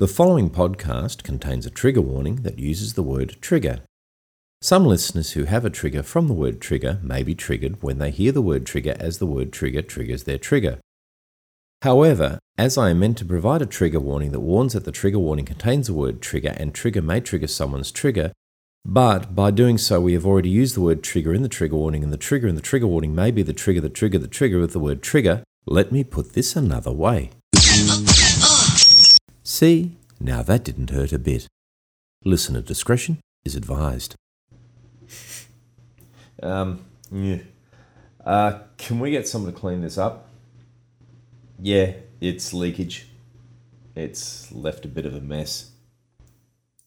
The following podcast contains a trigger warning that uses the word trigger. Some listeners who have a trigger from the word trigger may be triggered when they hear the word trigger as the word trigger triggers their trigger. However, as I am meant to provide a trigger warning that warns that the trigger warning contains the word trigger and trigger may trigger someone's trigger, but by doing so we have already used the word trigger in the trigger warning and the trigger in the trigger warning may be the trigger that triggered the trigger with the word trigger, let me put this another way. See, now that didn't hurt a bit. Listener discretion is advised. Can we get someone to clean this up? Yeah, it's leakage. It's left a bit of a mess.